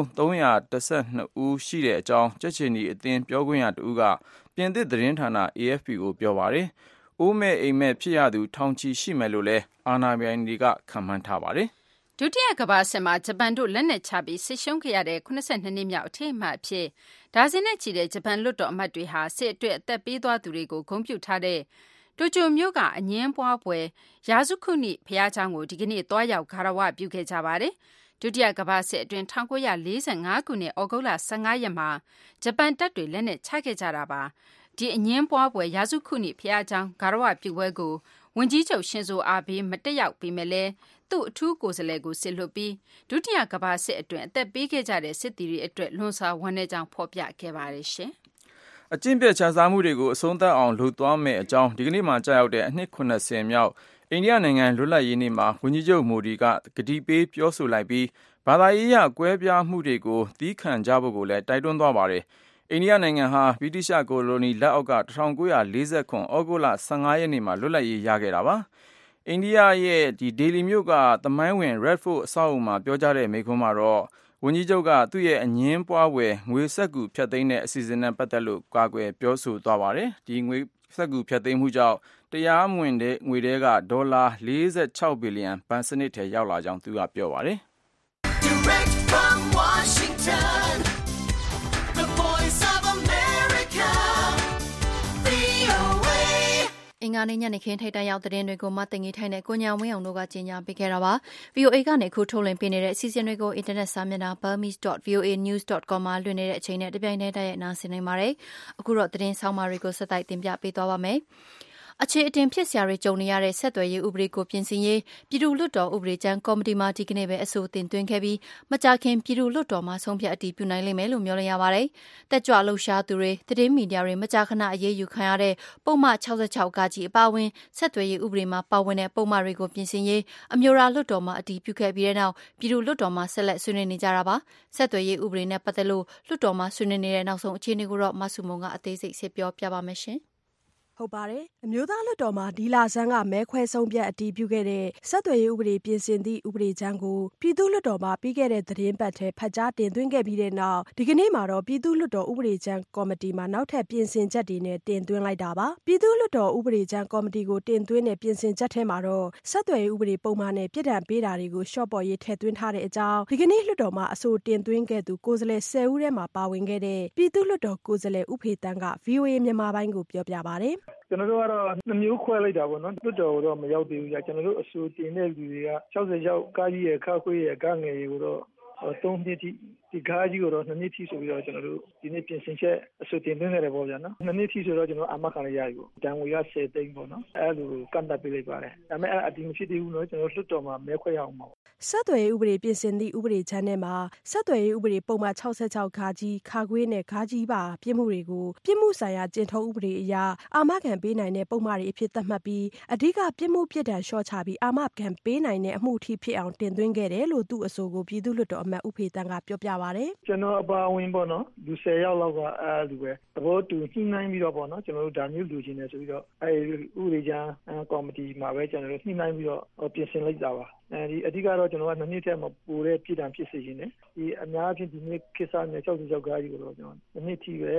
312ဦးရှိတဲ့အကြောင်းကြက်ချင်ဒီအသင်းပြောခွင့်ရတဦးကပြင်သစ်သတင်းဌာန AFP ကိုပြောပါတယ်။အိုးမဲ့အိမ်မဲ့ဖြစ်ရသူထောင်ချီရှိမယ်လို့လည်းအာဏာပိုင်တွေကခန့်မှန်းထားပါတယ်ဒုတိယကမ္ဘာစစ်မှာဂျပန်တို့လက်နက်ချပြီးစစ်ရှုံးခဲ့ရတဲ့82နှစ်မြောက်အထိမ်းအမှတ်အဖြစ်ဒါဇင်နဲ့ချီတဲ့ဂျပန်လွှတ်တော်အမတ်တွေဟာစစ်အတွက်အသက်ပေးသွားသူတွေကိုဂုဏ်ပြုထားတဲ့တိုကျိုမြို့ကအငင်းပွားပွဲရာဇုခုနိဘုရားကျောင်းကိုဒီကနေ့သွားရောက်ဂါရဝပြုခဲ့ကြပါတယ်။ဒုတိယကမ္ဘာစစ်အတွင်း1945ခုနှစ်ဩဂုတ်လ15ရက်မှာဂျပန်တပ်တွေလက်နက်ချခဲ့ကြတာပါ။ဒီအငင်းပွားပွဲရာဇုခုနိဘုရားကျောင်းဂါရဝပြုပွဲကိုဝန်ကြီးချုပ်ရှင်ဇိုအာဘေးမတက်ရောက်ပေမဲ့လည်းသူ့အထူးကိုယ်စားလှယ်ကိုစစ်လွှတ်ပြီးဒုတိယကမ္ဘာစစ်အတွင်းအသက်ပေးခဲ့ကြတဲ့စစ်သည်တွေအတွက်လွန်စွာဝမ်းနည်းကြောင်းဖော်ပြခဲ့ပါတယ်ရှင်။အကျင့်ပြတ်ချစားမှုတွေကိုအဆုံးသတ်အောင်လုပ်သွားမယ်အကြောင်းဒီကနေ့မှကြာရောက်တဲ့အနှစ်80မြောက်အိန္ဒိယနိုင်ငံလွတ်လပ်ရေးနေ့မှာဝန်ကြီးချုပ်မိုဒီကကတိပေးပြောဆိုလိုက်ပြီးဘာသာရေးအရကွဲပြားမှုတွေကိုသီးခံကြဖို့ကိုလည်းတိုက်တွန်းသွားပါတယ်။အိန္ဒိယနိုင်ငံဟာဗြိတိရှကိုလိုနီလက်အောက်က1940ခုဩဂုတ်လ15ရက်နေ့မှာလွတ်လပ်ရေးရခဲ့တာပါ။အိန္ဒိယရဲ့ဒေလီမြို့ကသမိုင်းဝင် Red Fort အဆောက်အဦမှာပြောကြားတဲ့မိန့်ခွန်းမှာတော့ဝန်ကြီးချုပ်ကသူ့ရဲ့အငင်းပွားွယ်ငွေစက္ကူဖြတ်သိမ်းတဲ့အစီအစဉ်နဲ့ပတ်သက်လို့ကာကွယ်ပြောဆိုသွားပါတယ်။ဒီငွေစက္ကူဖြတ်သိမ်းမှုကြောင့်တရားမဝင်တဲ့ငွေတွေကဒေါ်လာ46ဘီလီယံဘဏ်စနစ်ထဲရောက်လာကြောင်းသူကပြောပါတယ်။ Direct from Washington The Voice of America VOA အင်္ဂါနေ့ညနေခင်းထိပ်တန်းရောက်သတင်းတွေကိုမတင်ကြီးထိုင်တဲ့ကိုညာဝင်းအောင်တို့ကကြီးညာပေးခဲ့တာပါ VOA ကနေခုထုတ်လွှင့်ပေးနေတဲ့အစီအစဉ်တွေကိုအင်တာနက်စာမျက်နှာ burmese.voanews.com မှာလွှင့်နေတဲ့အချိန်နဲ့တပြိုင်တည်းတိုက်ရိုက်နားဆင်နိုင်ပါတယ်အခုတော့သတင်းဆောင်မာတွေကိုဆက်တိုက်တင်ပြပေးသွားပါမယ်အခြေအတင်ဖြစ်စရာတွေကြုံနေရတဲ့ဆက်သွယ်ရေးဥပဒေကိုပြင်ဆင်ရေးပြည်သူ့လွှတ်တော်ဥပဒေကျမ်းကော်မတီမှဒီကနေ့ပဲအဆိုတင်သွင်းခဲ့ပြီးမကြာခင်ပြည်သူ့လွှတ်တော်မှဆုံးဖြတ်အတည်ပြုနိုင်လိမ့်မယ်လို့မျှော်လင့်ရပါတယ်။တက်ကြွလှုပ်ရှားသူတွေသတင်းမီဒီယာတွေမကြာခဏအရေးယူခံရတဲ့ပုံမှန်66ကကြီးအပါအဝင်ဆက်သွယ်ရေးဥပဒေမှာပါဝင်တဲ့ပုံမှန်တွေကိုပြင်ဆင်ရေးအမျိုးသားလွှတ်တော်မှအတည်ပြုခဲ့ပြီးတဲ့နောက်ပြည်သူ့လွှတ်တော်မှဆက်လက်ဆွေးနွေးနေကြတာပါ။ဆက်သွယ်ရေးဥပဒေနဲ့ပတ်သက်လို့လွှတ်တော်မှဆွေးနွေးနေတဲ့နောက်ဆုံးအခြေအနေကိုတော့မဆုမုံကအသေးစိတ်ဆက်ပြောပြပါမယ်ရှင်။ဟုတ်ပါတယ်အမျိုးသားလွှတ်တော်မှာဒီလဆန်းကမဲခွဲဆုံးဖြတ်အတည်ပြုခဲ့တဲ့ဆက်သွယ်ရေးဥပဒေပြင်ဆင်သည့်ဥပဒေကြမ်းကိုပြည်သူ့လွှတ်တော်မှာပြီးခဲ့တဲ့သတင်းပတ်ထဲဖတ်ကြားတင်သွင်းခဲ့ပြီးတဲ့နောက်ဒီကနေ့မှာတော့ပြည်သူ့လွှတ်တော်ဥပဒေကြမ်းကော်မတီမှာနောက်ထပ်ပြင်ဆင်ချက်တွေနဲ့တင်သွင်းလိုက်တာပါပြည်သူ့လွှတ်တော်ဥပဒေကြမ်းကော်မတီကိုတင်သွင်းတဲ့ပြင်ဆင်ချက်ထဲမှာတော့ဆက်သွယ်ရေးဥပဒေပုံမှန်နဲ့ပြည်ထောင်ပေးတာတွေကိုရှော့ပေါ်ရေးထည့်သွင်းထားတဲ့အကြောင်းဒီကနေ့လွှတ်တော်မှာအဆိုတင်သွင်းခဲ့သူကိုယ်စားလှယ်10ဦးထဲမှာပါဝင်ခဲ့တဲ့ပြည်သူ့လွှတ်တော်ကိုယ်စားလှယ်ဦးဖေတန်းက VOA မြန်မာပိုင်းကိုပြောပြပါတယ်ကျွန်တော်တို့ကတော့နှမျိုးခွဲလိုက်တာပေါ့နော်တွတ်တော်တော့မရောက်သေးဘူးကြာကျွန်တော်တို့အစိုးတင်တဲ့လူတွေက66ကားကြီးရဲ့ခါခွေးရဲ့ကားငယ်တွေကိုတော့3နှစ်ထိဒီကားကြီးကိုတော့2နှစ်ထိဆိုပြီးတော့ကျွန်တော်တို့ဒီနေ့ပြင်ဆင်ချက်အစိုးတင်သွင်းခဲ့တယ်ပေါ့ဗျာနော်2နှစ်ထိဆိုတော့ကျွန်တော်အာမခံရရပြီတန်ငွေက10သိန်းပေါ့နော်အဲ့လိုကန့်သတ်ပေးလိုက်ပါတယ်ဒါပေမဲ့အဲ့အတီးမဖြစ်သေးဘူးနော်ကျွန်တော်လွှတ်တော်မှာမဲခွဲရအောင်ပါဆက်သွယ်ရေးဥပဒေပြင်ဆင်သည့်ဥပဒေချမ်းထဲမှာဆက်သွယ်ရေးဥပဒေပုံမှန်66ခါကြီးခါခွေးနဲ့ခါကြီးပါပြစ်မှုတွေကိုပြစ်မှုဆိုင်ရာကျင့်ထုံးဥပဒေအရအာမခံပေးနိုင်တဲ့ပုံမှန်တွေအဖြစ်သတ်မှတ်ပြီးအဓိကပြစ်မှုပြစ်ဒဏ်လျှော့ချပြီးအာမခံပေးနိုင်တဲ့အမှုထိဖြစ်အောင်တင်သွင်းခဲ့တယ်လို့သူ့အဆိုကိုပြည်သူ့လွှတ်တော်အမတ်ဦးဖေတန်းကပြောပြပါတယ်ကျွန်တော်အပါအဝင်ပေါ့နော်လူ10ယောက်လောက်ကအဲ့လိုပဲသဘောတူညှိနှိုင်းပြီးတော့ပေါ့နော်ကျွန်တော်တို့ဒါမျိုးလူချင်းနေဆိုပြီးတော့အဲ့ဥပဒေချမ်းကော်မတီမှာပဲကျွန်တော်တို့ညှိနှိုင်းပြီးတော့ပြင်ဆင်လိုက်တာပါဒီအဓိကတော့ကျွန်တော်က2နှစ်ထဲမှာပိုတဲ့ပြည်ထောင်ဖြစ်စေခြင်းနဲ့ဒီအများအပြားဒီနေ့ကိစ္စနဲ့66ကားကြီးကိုတော့ကျွန်တော်2နှစ်ထိပဲလို့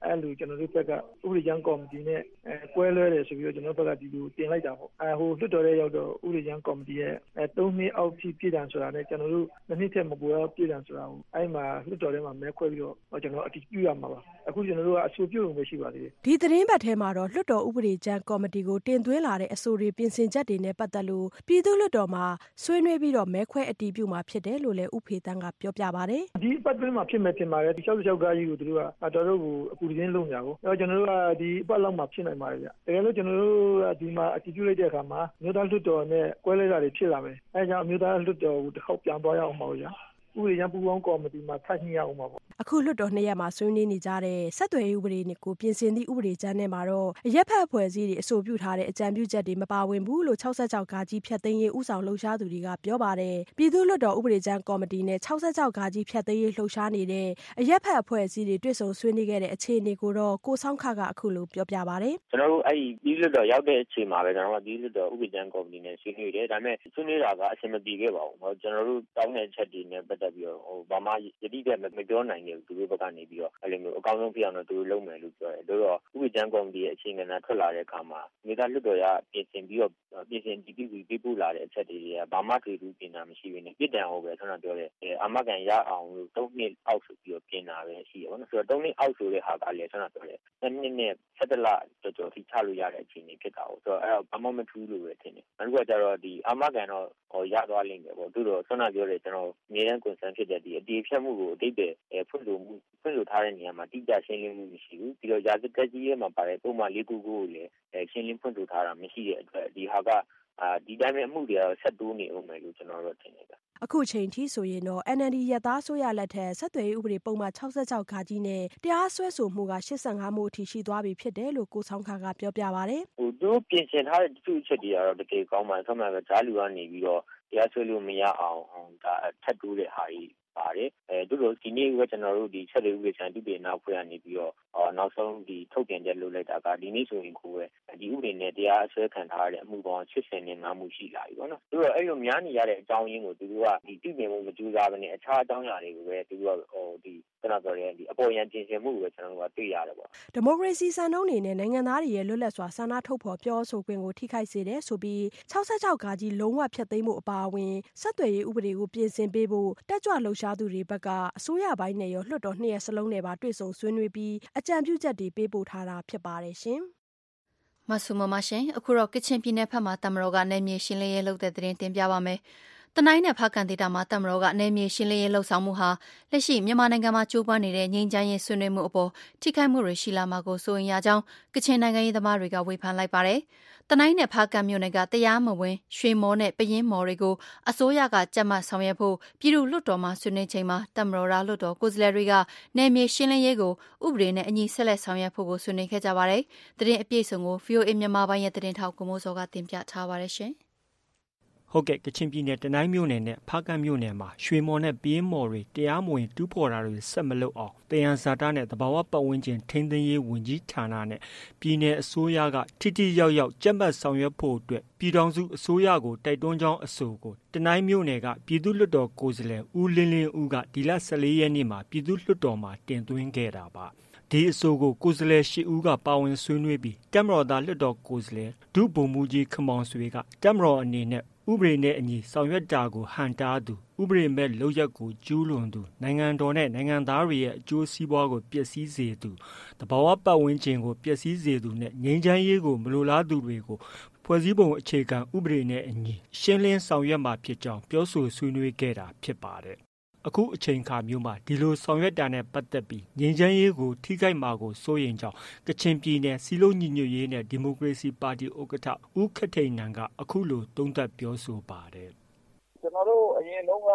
အဲ့လိုကျွန်တော်တို့ဘက်ကဥပဒေကြမ်းကော်မတီနဲ့ကွဲလွဲတယ်ဆိုပြီးတော့ကျွန်တော်ဘက်ကဒီလိုတင်လိုက်တာပေါ့ဟိုလွှတ်တော်ရဲ့ရောက်တော့ဥပဒေကြမ်းကော်မတီရဲ့3နှစ်အောက်ထိပြည်ထောင်ဆိုတာနဲ့ကျွန်တော်တို့2နှစ်ထက်မပိုတော့ပြည်ထောင်ဆိုတာကိုအဲ့မှာလွှတ်တော်ထဲမှာမဲခွဲပြီးတော့ကျွန်တော်အတည်ပြုရမှာပါအခုကျွန်တော်တို့ကအဆိုပြုရုံပဲရှိပါသေးတယ်ဒီသတင်းပတ်ထဲမှာတော့လွှတ်တော်ဥပဒေကြမ်းကော်မတီကိုတင်သွင်းလာတဲ့အဆိုတွေပြင်ဆင်ချက်တွေနဲ့ပတ်သက်လို့ပြည်သူ့လွှတ်တော်မှာဆွေးနွေးပြီးတော့မဲခွဲအတည်ပြုမှာဖြစ်တယ်လို့လည်းဦးဖေတန်းကပြောပြပါတယ်ဒီပတ်တွင်းမှာဖြစ်မဲ့တင်ပါတယ်ဒီ66ကားကြီးကိုတို့ကတော်တော်ကိုအပူရင်းလုံးညာကိုအဲ့တော့ကျွန်တော်တို့ကဒီအပတ်လောက်မှာဖြစ်နိုင်ပါတယ်ဗျတကယ်လို့ကျွန်တော်တို့ကဒီမှာအတည်ပြုလိုက်တဲ့အခါမှာမြို့သားလွှတ်တော်နဲ့ကွဲလဲတာတွေဖြစ်လာမယ်အဲကြောင့်မြို့သားလွှတ်တော်ကိုတစ်ခေါက်ပြန်သွားရအောင်ပါဗျာဥပဒေကြမ်းပူးပေါင်းကော်မတီမှာထပ်ညှိရအောင်ပါပေါ့အခုလွှတ်တော်2ရက်မှာဆွေးနွေးနေကြတဲ့ဆက်သွယ်ရေးဥပဒေကိုပြင်ဆင်သည့်ဥပဒေကြမ်းထဲမှာတော့အရက်ဖက်အဖွဲ့အစည်းတွေအဆိုပြုထားတဲ့အကြံပြုချက်တွေမပါဝင်ဘူးလို့66ကာကြီးဖြတ်သိမ်းရေးဥဆောင်လှုပ်ရှားသူတွေကပြောပါတယ်ပြည်သူ့လွှတ်တော်ဥပဒေကြမ်းကော်မတီနဲ့66ကာကြီးဖြတ်သိမ်းရေးလှုပ်ရှားနေတဲ့အရက်ဖက်အဖွဲ့အစည်းတွေတွေ့ဆုံဆွေးနွေးခဲ့တဲ့အခြေအနေကိုတော့ကိုဆောင်ခကအခုလိုပြောပြပါတယ်ကျွန်တော်တို့အဲ့ဒီပြည်လွှတ်တော်ရောက်တဲ့အချိန်မှာပဲကျွန်တော်တို့ပြည်လွှတ်တော်ဥပဒေကြမ်းကော်မတီနဲ့ဆွေးနွေးတယ်ဒါပေမဲ့ဆွေးနွေးတာကအဆင်မပြေခဲ့ပါဘူးကျွန်တော်တို့တောင်းတဲ့ချက်တွေနဲ့ပတ်သက်ပြီးတော့ဘာမှယတိပြတ်မပြောနိုင်ခဲ့ဘူးသူတို့ဘက်ကနေပြီးတော့အဲ့လိုမျိုးအကောင်းဆုံးဖြစ်အောင်တော့သူတို့လုပ်မယ်လို့ပြောတယ်တို့တော့ဥပဒေကြမ်းကော်မတီရဲ့အခြေခံနဲ့ထွက်လာတဲ့အခါမှာမြေသားလွှတ်တော်ရပြင်ဆင်ပြီးတော့ပြင်ဆင်ပြီးပေးပို့လာတဲ့အချက်တွေကဘာမှတွေ့ဘူးပြင်တာမရှိဘဲနဲ့ပြစ်ဒဏ်ဟောပဲဆန္ဒပြောတယ်အာမခံရအောင်လို့3နှစ်အောက်ဆိုပြီးတော့ပြင်တာပဲရှိရပါတော့ဆိုတော့3နှစ်အောက်ဆိုတဲ့ဟာကလည်းဆန္ဒပြောတယ်2နှစ်နဲ့17လတော်တော်ထိချလို့ရတဲ့အခြေအနေဖြစ်တာဆိုတော့အဲ့တော့ဘာမှမထူးလို့ပဲထင်တယ်အခုကကျတော့ဒီအာမခံတော့ရသွားလိမ့်မယ်ပေါ့သူတို့ဆန္ဒပြောတယ်ကျွန်တော်အမြဲတမ်း concern ဖြစ်တဲ့ဒီအတီးဖြတ်မှုကိုအတိတ်ပဲဖွင့်လို့ထားတဲ့နေရာမှာတိကျရှင်းလင်းမှုမရှိဘူးပြီးတော့ရာဇသက်ကြီးရဲ့မှာပါတယ်ပုံမှန်၄ခုကိုလည်းရှင်းလင်းဖွင့်လို့ထားတာမရှိတဲ့အတွက်ဒီဟာကဒီတိုင်းပဲအမှုတွေကတော့ဆက်တိုးနေအောင်မယ်လို့ကျွန်တော်တို့ထင်နေတာအခုချိန်ထိဆိုရင်တော့ NLD ရသားဆိုရလက်ထက်ဆက်သွယ်ရေးဥပဒေပုံမှန်66ခါကြီးနဲ့တရားစွဲဆိုမှုက85မှုအထိရှိသွားပြီဖြစ်တယ်လို့ကိုဆောင်ခါကပြောပြပါတယ်သူတို့ပြင်ဆင်ထားတဲ့သူ့အချက်တွေကတော့တကယ်ကောင်းပါတယ်ဆက်မှန်ပဲဂျားလူကနေပြီးတော့တရားစွဲလို့မရအောင်ဒါထပ်တိုးတဲ့ဟာကြီးပါတယ်သူတို့ဒီနေ့ကကျွန်တော်တို့ဒီချက်တွေဥပဒေချန်တူပြည်နောက်ဖွဲ့ရနေပြီးတော့နောက်ဆုံးဒီထုတ်ပြန်ချက်လုပ်လိုက်တာကဒီနေ့ဆိုရင်ကိုပဲဒီဥပဒေနဲ့တရားဆွဲခံထားရတဲ့အမှုပေါင်း85မှုရှိလာပြီပေါ့နော်သူတို့အဲ့လိုများနေရတဲ့အကြောင်းရင်းကိုသူတို့ကဒီတည်မြဲမှုမကြိုးစားဘဲနဲ့အခြားအကြောင်းအရာတွေကိုပဲသူတို့ကဒီကျွန်တော်ပြောတဲ့ဒီအပေါ်ယံပြင်ဆင်မှုကိုပဲကျွန်တော်တို့ကတွေ့ရတယ်ပေါ့ဒီမိုကရေစီစံနှုန်းတွေနဲ့နိုင်ငံသားတွေရဲ့လွတ်လပ်စွာဆန္ဒထုတ်ဖော်ပြောဆိုခွင့်ကိုထိခိုက်စေတယ်ဆိုပြီး66ကာကြီးလုံးဝဖျက်သိမ်းမှုအပါအဝင်ဆက်သွယ်ရေးဥပဒေကိုပြင်ဆင်ပေးဖို့တက်ကြွလှုပ်ရှားသူတွေဘက်ကအစိုးရပိုင်းနဲ့ရောလွှတ်တော်2ရက်စလုံးနဲ့ပါတွေ့ဆုံဆွေးနွေးပြီးအကြံပြုချက်တွေပေးပို့ထားတာဖြစ်ပါတယ်ရှင်မဆုမမရှင်အခုတော့ကချင်ပြည်နယ်ဖက်မှာတမတော်ကနေမြေရှင်းလင်းရေးလုပ်တဲ့သတင်းတင်ပြပါမယ်တနိုင်းနဲ့ဖားကန်ဒေတာမှာတမတော်ကနေမြေရှင်းလင်းရေးလှုပ်ဆောင်မှုဟာလက်ရှိမြန်မာနိုင်ငံမှာကြိုးပမ်းနေတဲ့ငြိမ်းချမ်းရေးဆွေးနွေးမှုအပေါ်ထိခိုက်မှုတွေရှိလာမှာကိုစိုးရိမ်ရကြောင်းကချင်နိုင်ငံရေးသမားတွေကဝေဖန်လိုက်ပါတယ်။တနိုင်းနဲ့ဖားကန်မြို့နယ်ကတရားမဝင်ရွှေမော်နဲ့ပယင်းမော်တွေကိုအစိုးရကကြက်မှတ်ဆောင်ရွက်ဖို့ပြည်သူ့လွှတ်တော်မှာဆွေးနွေးချိန်မှာတမတော်လွှတ်တော်ကိုယ်စားလှယ်တွေကနေမြေရှင်းလင်းရေးကိုဥပဒေနဲ့အညီဆက်လက်ဆောင်ရွက်ဖို့ကိုဆွေးနွေးခဲ့ကြပါတယ်။သတင်းအပြည့်အစုံကို VOA မြန်မာပိုင်းရဲ့သတင်းထောက်ကိုမိုးစောကတင်ပြထားပါတယ်ရှင်။ဟုတ်ကဲ့ကချင်ပြည်နယ်တနိုင်းမြို့နယ်နဲ့ဖားကန့်မြို့နယ်မှာရွှေမော်နဲ့ပယင်းမော်တွေတရားမဝင်တူးဖော်တာတွေဆက်မလုပ်အောင်တယံဇာတာနဲ့သဘာဝပတ်ဝန်းကျင်ထိန်းသိမ်းရေးဝန်ကြီးဌာနနဲ့ပြည်내အစိုးရကထိထိရောက်ရောက်ကြက်မှတ်ဆောင်ရွက်ဖို့အတွက်ပြည်ထောင်စုအစိုးရကိုတိုက်တွန်းကြောင်းအဆိုကိုတနိုင်းမြို့နယ်ကပြည်သူ့လွှတ်တော်ကိုယ်စားလှယ်ဦးလင်းလင်းဦးကဒီလ14ရက်နေ့မှာပြည်သူ့လွှတ်တော်မှာတင်သွင်းခဲ့တာပါဒီအဆိုကိုကိုယ်စားလှယ်၈ဦးကပါဝင်ဆွေးနွေးပြီးတပ်မတော်သားလွှတ်တော်ကိုယ်စားလှယ်ဒုဗိုလ်မှူးကြီးခမောင်ဆွေကတပ်မတော်အနေနဲ့ဥပဒေနဲ့အညီဆောင်ရွက်တာကိုဟန်တားသူဥပဒေမဲ့လုပ်ရက်ကိုကျူးလွန်သူနိုင်ငံတော်နဲ့နိုင်ငံသားတွေရဲ့အကျိုးစီးပွားကိုပျက်စီးစေသူတဘာဝပတ်ဝန်းကျင်ကိုပျက်စီးစေသူနဲ့ငြိမ်းချမ်းရေးကိုမလိုလားသူတွေကိုဖွဲ့စည်းပုံအခြေခံဥပဒေနဲ့အညီရှင်းလင်းဆောင်ရွက်မှာဖြစ်ကြောင်းပြောဆိုဆွေးနွေးခဲ့တာဖြစ်ပါတယ်အခုအချိန်အခါမျိုးမှာဒီလိုဆောင်ရွက်တာနဲ့ပတ်သက်ပြီးငြိမ်းချမ်းရေးကိုထိခိုက်မှာကိုစိုးရိမ်ကြောင်းကချင်ပြည်နယ်စီလုံးညီညွတ်ရေးနဲ့ဒီမိုကရေစီပါတီဥက္ကဋ္ဌဦးခထိန်နန်ကအခုလိုသုံးသပ်ပြောဆိုပါတယ်ကျွန်တော်တို့အရင်လုံးက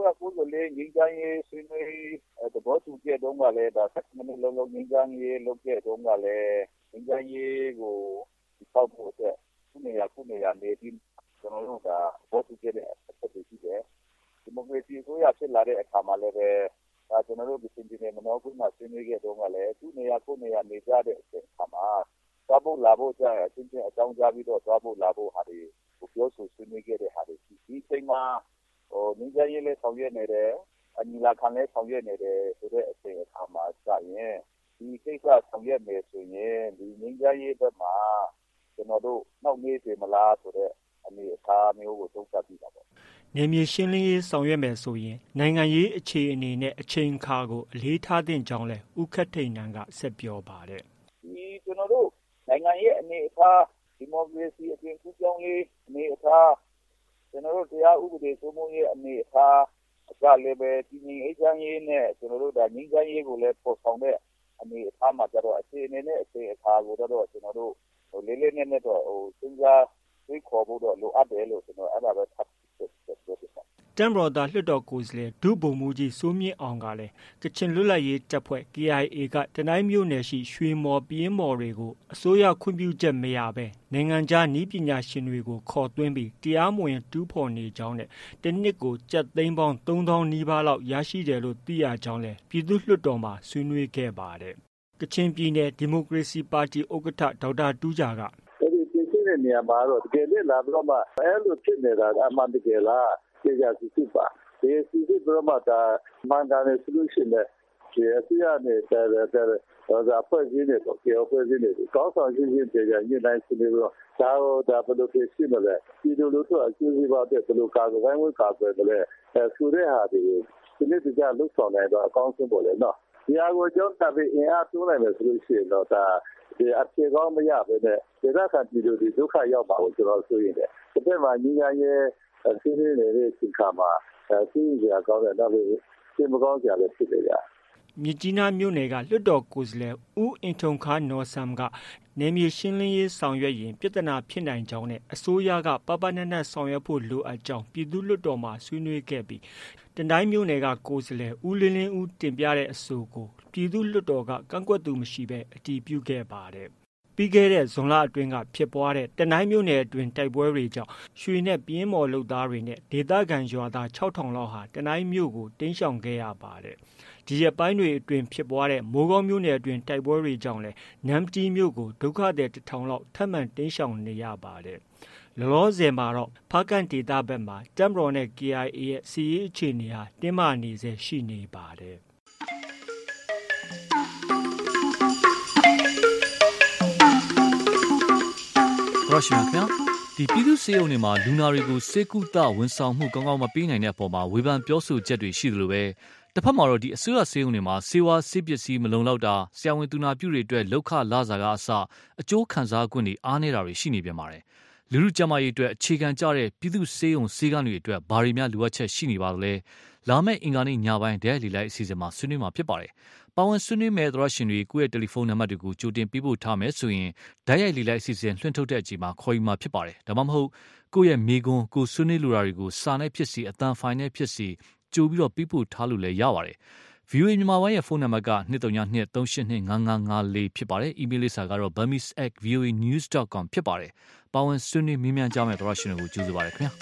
1994ငြိမ်းချမ်းရေးဆွေးနွေးသဘောတူခဲ့တုန်းကလည်းဒါ7မိနစ်လုံးငြိမ်းချမ်းရေးလုပ်ခဲ့တုန်းကလည်းငြိမ်းချမ်းရေးကိုစောက်ဖို့အတွက်ခုနေရနေပြီးကျွန်တော်တို့ကသဘောတူခဲ့တဲ့အချက်တွေရှိတယ်ဒီမိုကရေစီအစိုးရဖြစ်လာတဲ့အခါမှာလည်းပဲဒါကျွန်တော်တို့ပြည်ပြည်မနောကုမှာဆွေးနွေးခဲ့တုန်းကလည်းခုနေရနေကြတဲ့အချိန်အခါမှာသွားဖို့လာဖို့ကြာအချင်းချင်းအကြောင်းကြားပြီးတော့သွားဖို့လာဖို့ဟာတွေကိုပြောဆိုဆွေးနွေးခဲ့တဲ့ဟာတွေရှိဒီအချိန်မှာငြိမ်းချမ်းရေးလည်းဆောင်ရွက်နေတယ်အညီလာခံလည်းဆောင်ရွက်နေတယ်ဆိုတဲ့အချိန်အခါမှာကြာရင်ဒီကိစ္စဆောင်ရွက်မယ်ဆိုရင်ဒီငြိမ်းချမ်းရေးဘက်မှာကျွန်တော်တို့နောက်နေပြီမလားဆိုတဲ့အနေအထားမျိုးကိုသုံးသပ်ပြီးတာပေါ့နေမြေရှင်းလင်းရေးဆောင်ရွက်မယ်ဆိုရင်နိုင်ငံရေးအခြေအနေနဲ့အချိန်အခါကိုအလေးထားသင့်ကြောင်းလဲဦးခက်ထိန်နန်းကဆက်ပြောပါတယ်ဒီကျွန်တော်တို့နိုင်ငံရေးအနေအထားဒီမိုကရေစီအပြင်ကူးပြောင်းရေးအနေအထားကျွန်တော်တို့တရားဥပဒေစိုးမိုးရေးအနေအထားအကြလည်းပဲဒီငြိမ်းအေးချမ်းရေးနဲ့ကျွန်တော်တို့ဒါငြိမ်းချမ်းရေးကိုလည်းပေါ်ဆောင်တဲ့အနေအထားမှာကြတော့အခြေအနေနဲ့အခြေအခါကိုတော့ကျွန်တော်တို့လေးလေးနက်နက်တော့စဉ်းစားသိခေါ်ဖို့တော့လိုအပ်တယ်လို့ကျွန်တော်အဲ့ဒါပဲထပ်တမ်ဘော်သားလွှတ်တော်ကိုယ်စားလှယ်ဒုဗိုလ်မှူးကြီးစိုးမြင့်အောင်ကလည်းကချင်လွတ်လပ်ရေးတပ်ဖွဲ့ KIA ကတနိုင်းမြို့နယ်ရှိရွှေမော်ပြင်းမော်တွေကိုအစိုးရခွင့်ပြုချက်မရဘဲနိုင်ငံခြားနည်းပညာရှင်တွေကိုခေါ်သွင်းပြီးတရားမဝင်တူးဖော်နေကြောင်းနဲ့တစ်နှစ်ကိုကျပ်သိန်းပေါင်း3000နီးပါးလောက်ရရှိတယ်လို့သိရကြောင်းလည်းပြည်သူ့လွှတ်တော်မှာဆွေးနွေးခဲ့ပါတယ်။ကချင်ပြည်နယ်ဒီမိုကရေစီပါတီဥက္ကဋ္ဌဒေါက်တာတူးဂျာကဒီပြည်စင်းနေရာမှာတော့တကယ်လည်းလာတော့မှအဲ့လိုဖြစ်နေတာအမှန်တကယ်လားကျေကြစီပါဒီစီစီဘရမတာမန်ကန်ရဲ့ solution နဲ့ဒီအစီအနဲ့တဲ့အဖွဲ့အစည်းတွေတော့ကြောက်ဖွဲ့စည်းနေကောင်းဆောင်ချင်းချင်းကြညှိနှိုင်းဆွေးနွေးတော့ဒါဘယ်လိုဖြစ်ရှိမလဲဒီလိုလို့တော့အကျိုးစီးပွားတဲ့ဘယ်လိုကာကွယ်ဝိုင်းကာကွယ်တယ်လဲဆိုတဲ့ဟာဒီနေ့တကြလှုပ်ဆောင်နိုင်တော့အကောင်းဆုံးပေါ်လေနော်ဒီအကိုကြောင့်တပည့်အင်အားတိုးနိုင်မယ်ဆိုလို့ရှိရင်တော့ဒါဒီအဖြေကောင်းမရဘဲနဲ့ဒေသခံပြည်သူတွေဒုက္ခရောက်ပါလို့ကျွန်တော်ဆိုရင်တယ်တစ်ဖက်မှာညီညာရဲ့စီးနေနေတဲ့စိတ်ခါမှာစီးရကောင်းတဲ့တော့ဒီမကောင်းကြလည်းဖြစ်နေကြမြကြီးနားမြို့နယ်ကလွှတ်တော်ကိုယ်စားလှယ်ဦးအင်ထုံခါနော်ဆမ်ကနေမြေရှင်းလင်းရေးဆောင်ရွက်ရင်ပြဿနာဖြစ်နိုင်ကြောင်းနဲ့အစိုးရကပပနနဆောင်ရွက်ဖို့လိုအပ်ကြောင်းပြည်သူ့လွှတ်တော်မှာဆွေးနွေးခဲ့ပြီးတနိုင်းမြို့နယ်ကကိုယ်စားလှယ်ဦးလင်းလင်းဦးတင်ပြတဲ့အဆိုကိုပြည်သူ့လွှတ်တော်ကကန့်ကွက်သူမရှိဘဲအတည်ပြုခဲ့ပါတယ်ပြီးခဲ့တဲ့ဇွန်လအတွင်းကဖြစ်ပွားတဲ့တနိုင်းမြို့နယ်အတွင်းတိုက်ပွဲတွေကြောင့်ရွှေနဲ့ပြင်းမော်လုပ်သားတွေနဲ့ဒေသခံရွာသား6000လောက်ဟာတနိုင်းမြို့ကိုတင်းရှောင်ခဲ့ရပါတယ်။ဒီရက်ပိုင်းတွေအတွင်းဖြစ်ပွားတဲ့မိုးကောင်းမြို့နယ်အတွင်းတိုက်ပွဲတွေကြောင့်လည်းနမ်တီးမြို့ကိုဒုက္ခသည်1000လောက်ထပ်မံတင်းရှောင်နေရပါတယ်။လောလောဆယ်မှာတော့ဖားကန်ဒေသဘက်မှာတမ်ဘရော်နဲ့ KIA ရဲ့စီးရေးအခြေအနေဟာတင်းမာနေစေရှိနေပါတယ်။ရရှိမြခင်ဒီပြည်သူ့စေအုံတွေမှာလူနာတွေကိုစေကုသဝန်ဆောင်မှုကောင်းကောင်းမပေးနိုင်တဲ့အပေါ်မှာဝေဖန်ပြောဆိုချက်တွေရှိသလိုပဲတစ်ဖက်မှာတော့ဒီအစိုးရစေအုံတွေမှာစေဝါစေပစ္စည်းမလုံလောက်တာဆရာဝန်သူနာပြုတွေအတွက်လောက်ခလာစာကအစအကျိုးခံစား권တွေအားနေတာတွေရှိနေပြန်ပါတယ်လူလူကျမကြီးအတွက်အခြေခံကြတဲ့ပြည်သူ့စေအုံစေကန်းတွေအတွက်ဘာတွေများလိုအပ်ချက်ရှိနေပါသလဲလာမယ့်အင်္ဂါနေ့ညပိုင်းဒဲလီလိုက်အစီအစဉ်မှာဆွေးနွေးမှာဖြစ်ပါတယ်ပါဝင်ဆွေးနွေးမဲ့သရရှင်တွေကိုယ့်ရဲ့တယ်လီဖုန်းနံပါတ်တွေကိုကြိုတင်ပေးပို့ထားမယ်ဆိုရင်ဓာတ်ရိုက်လီလိုက်အစီအစဉ်လွှင့်ထုတ်တဲ့အချိန်မှာခေါ်ယူမှာဖြစ်ပါတယ်ဒါမှမဟုတ်ကိုယ့်ရဲ့မိကွန်းကိုဆွေးနွေးလိုတာတွေကိုစာနဲ့ဖြစ်စီအသံဖိုင်နဲ့ဖြစ်စီကြိုပြီးတော့ပေးပို့ထားလို့လည်းရပါတယ်VOA မြန်မာပိုင်းရဲ့ဖုန်းနံပါတ်က2323825554ဖြစ်ပါတယ်အီးမေးလ်လိပ်စာကတော့ burmese@voanews.com ဖြစ်ပါတယ်ပါဝင်ဆွေးနွေးမြင်းများကြမဲ့သရရှင်တွေကိုကြိုဆိုပါရခင်ဗျာ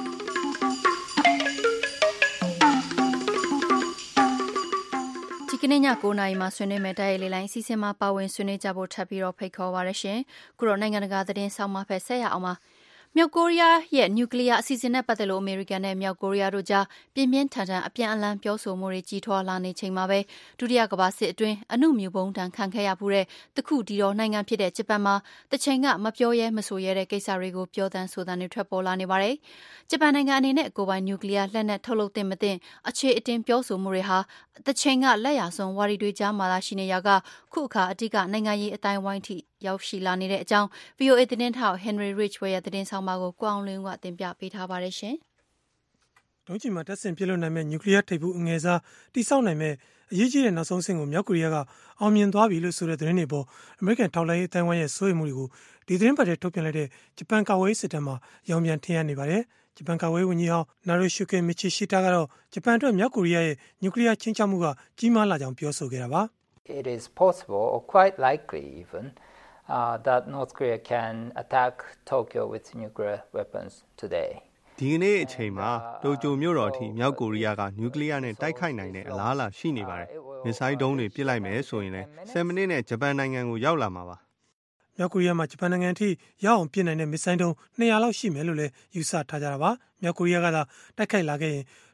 ဒီကနေ့ည9:00နာရီမှာဆွေးနွေးမယ့်တိုက်ရိုက်လေလိုင်းအစီအစဉ်မှာပါဝင်ဆွေးနွေးကြဖို့ထပ်ပြီးတော့ဖိတ်ခေါ်ပါရရှင်။ခုတော့နိုင်ငံတကာသတင်းဆောင်မှဖက်ဆက်ရအောင်ပါ။မြောက်ကိုရီးယားရဲ့နျူကလ িয়ার အစီအစဉ်နဲ့ပတ်သက်လို့အမေရိကန်နဲ့မြောက်ကိုရီးယားတို့ကြားပြင်းပြင်းထန်ထန်အပြန်အလှန်ပြောဆိုမှုတွေကြီးထွားလာနေချိန်မှာပဲဒုတိယကမ္ဘာစစ်အတွင်းအနုမြူဘုံတန်ခံခဲ့ရမှုတဲ့တခုတည်းသောနိုင်ငံဖြစ်တဲ့ဂျပန်မှာတချိန်ကမပြောရဲမဆိုရဲတဲ့ကိစ္စတွေကိုပြောတန်းဆိုတန်းတွေထွက်ပေါ်လာနေပါတယ်။ဂျပန်နိုင်ငံအနေနဲ့ကိုယ်ပိုင်နျူကလ িয়ার လက်နက်ထုတ်လုပ်သင့်မသင့်အခြေအတင်ပြောဆိုမှုတွေဟာတချိန်ကလက်ရဆုံးဝါဒီတွေကြားမှာလာရှိနေရကခုအခါအတိကနိုင်ငံရေးအတိုင်းဝိုင်းထိရောက်ရှိလာနေတဲ့အကြောင်း VOA သတင်းထောက် Henry Ridgway ရဲ့သတင်းဆောင်မကိုကိုအောင်လင်းကတင်ပြပေးထားပါတယ်ရှင်။ဒုံးကျည်မှာတပ်ဆင်ပြစ်လွတ်နိုင်မဲ့နျူကလ িয়ার ထိပ်ဖူးအငယ်စားတိစောက်နိုင်မဲ့အရေးကြီးတဲ့နောက်ဆုံးဆင့်ကိုမြောက်ကိုရီးယားကအောင်မြင်သွားပြီလို့ဆိုတဲ့သတင်းတွေပေါ်အမေရိကန်ထောက်လှမ်းရေးအတိုင်းဝိုင်းရဲ့စိုးရိမ်မှုတွေကိုဒီသတင်းပတ်ထဲထုတ်ပြန်လိုက်တဲ့ဂျပန်ကာကွယ်ရေးစစ်တမ်းမှာရောင်ပြန်ထင်ရနေပါတယ်။ဂျပန်ကာကွယ်ရေးဝန်ကြီးဟောင်းနာရိုရှုကေမီချီရှိတာကတော့ဂျပန်အတွက်မြောက်ကိုရီးယားရဲ့နျူကလ িয়ার ချင်းချမှုကကြီးမားလာကြောင်းပြောဆိုခဲ့တာပါ။ It is possible or quite likely even that North Korea can attack Tokyo with nuclear weapons today. ဒီကနေ့အချိန်မှာတိုကျိုမြို့တော်အထိမြောက်ကိုရီးယားကနျူကလ িয়ার နဲ့တိုက်ခိုက်နိုင်တဲ့အလားအလာရှိနေပါတယ်။မစ်ဆိုင်းဒုံးတွေပစ်လိုက်မယ်ဆိုရင်လည်း10မိနစ်နဲ့ဂျပန်နိုင်ငံကိုရောက်လာမှာပါ။မြောက်ကိုရီးယားမှာဂျပန်နိုင်ငံအထိရောက်အောင်ပစ်နိုင်တဲ့မစ်ဆိုင်းဒုံး200လောက်ရှိမယ်လို့လည်းယူဆထားကြတာပါ။မြောက်ကိုရီးယားကသာတိုက်ခိုက်လာခဲ့ရင်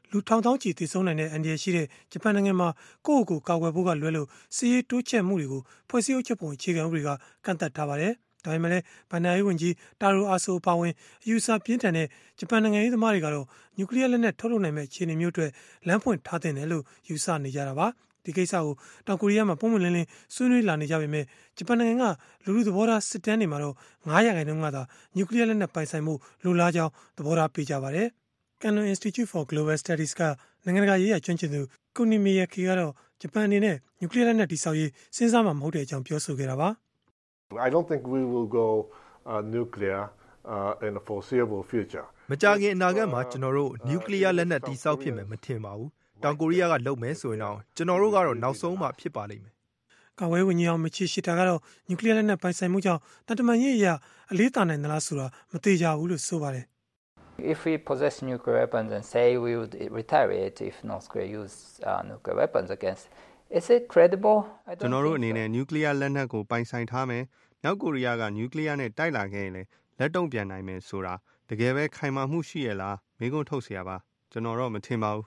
လူထောင်ထောင်ချီတည်ဆုံးနိုင်တဲ့အန်ဒီရရှိတဲ့ဂျပန်နိုင်ငံမှာကိုယ့်ကိုယ်ကာကွယ်ဖို့ကလွဲလို့စီးရေးတိုးချဲ့မှုတွေကိုဖွဲ့စည်းအုပ်ချုပ်ပုံအခြေခံဥပဒေကကန့်သတ်ထားပါတယ်။ဒါပေမဲ့လည်းဗန်နာရေးဝန်ကြီးတာရိုအာဆိုပါဝင်အယူဆပြင်းထန်တဲ့ဂျပန်နိုင်ငံရေးသမားတွေကတော့နျူကလ িয়ার လက်နက်ထုတ်လုပ်နိုင်မဲ့အခြေအနေမျိုးအတွက်လမ်းဖွင့်ထားတဲ့တယ်လို့ယူဆနေကြတာပါ။ဒီကိစ္စကိုတောင်ကိုရီးယားမှာပုံမှန်လင်းလင်းဆွေးနွေးလာနေကြပေမဲ့ဂျပန်နိုင်ငံကလူလူသဘောထားစစ်တမ်းတွေမှာတော့9%ကသာနျူကလ িয়ার လက်နက်ပိုင်ဆိုင်မှုလိုလားကြောင်းသဘောထားပေးကြပါတယ်။ Canon Institute for Global Studies ကနိုင်ငံတကာရေးရာကျွမ်းကျင်သူကိုနီမီယာကီကတော့ဂျပန်အနေနဲ့နျူကလ িয়ার လက်နက်တည်ဆောက်ရေးစဉ်းစားမှာမဟုတ်တဲ့အကြောင်းပြောဆိုခဲ့တာပါ။ I don't think we will go nuclear in the foreseeable future. မကြာခင်အနာဂတ်မှာကျွန်တော်တို့နျူကလ িয়ার လက်နက်တည်ဆောက်ဖြစ်မယ်မထင်ပါဘူး။တောင်ကိုရီးယားကလုပ်မယ်ဆိုရင်တော့ကျွန်တော်တို့ကတော့နောက်ဆုံးမှဖြစ်ပါလိမ့်မယ်။ကာဝေးဝန်ကြီးအောင်မချီရှိတာကတော့နျူကလ িয়ার လက်နက်ပိုင်ဆိုင်မှုကြောင့်တန်တမာရေးအရာအလေးသာနိုင်သလားဆိုတာမသိကြဘူးလို့ဆိုပါတယ်။ If we possess nuclear weapons and say we would retaliate if North Korea use nuclear weapons against, is it credible? ကျွန်တော်တို့အနေနဲ့နျူကလ িয়ার လက်နက်ကိုပိုင်ဆိုင်ထားမယ်။မြောက်ကိုရီးယားကနျူကလ িয়ার နဲ့တိုက်လာခဲ့ရင်လည်းလက်တုံ့ပြန်နိုင်မယ်ဆိုတာတကယ်ပဲခိုင်မာမှုရှိရလားမေးခွန်းထုတ်เสียပါကျွန်တော်တော့မထင်ပါဘူး